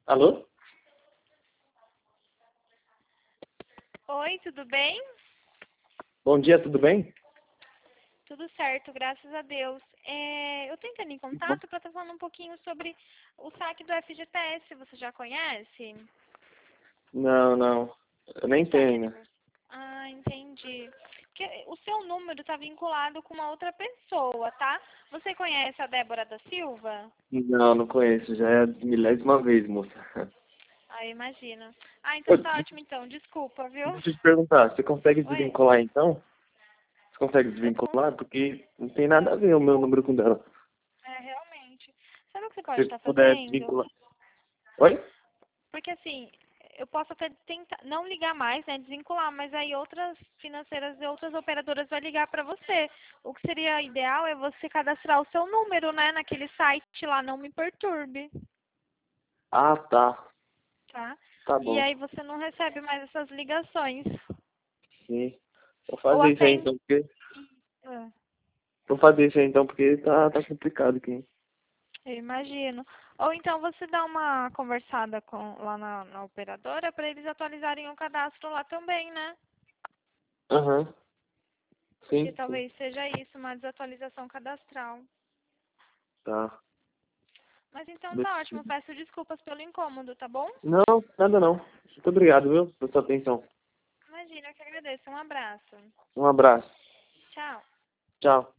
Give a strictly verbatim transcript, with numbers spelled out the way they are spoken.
Alô? Oi, tudo bem? Bom dia, tudo bem? Tudo certo, graças a Deus. É, eu tô entrando em contato para estar falando um pouquinho sobre o saque do F G T S. Você já conhece? Não, não. Eu nem Está em tenho. anivers- Ah, entendi. Porque o seu número está vinculado com uma outra pessoa, tá? Você conhece a Débora da Silva? Não, não conheço. Já é a milésima vez, moça. Ah, imagina. Ah, Ô, então tá ótimo então. Desculpa, viu? deixa eu te perguntar, você consegue Oi. desvincular então? Você consegue Eu cons... desvincular? Porque não tem nada a ah, ver o meu número com o dela. é, realmente. Sabe o que você pode Se estar puder fazendo? desvincular. Oi? Porque assim, eu posso até tentar não ligar mais, né, desvincular, mas aí outras financeiras e outras operadoras vão ligar para você. O que seria ideal é você cadastrar o seu número, né, naquele site lá, Não Me Perturbe, Ah, tá. tá? Tá E bom. aí você não recebe mais essas ligações. Sim. Vou Ou fazer isso até aí em... então, porque. Ah, Vou fazer isso aí então, porque tá, tá complicado aqui. eu imagino. Ou então você dá uma conversada com lá na, na operadora para eles atualizarem o cadastro lá também, né? Aham. Porque Sim, sim. talvez seja isso, uma desatualização cadastral. Tá. Mas então tá Deixa- ótimo, peço desculpas pelo incômodo, tá bom? Não, nada não. Muito obrigado, viu, pela sua atenção. Imagina, eu que agradeço. Um abraço. Um abraço. Tchau. Tchau.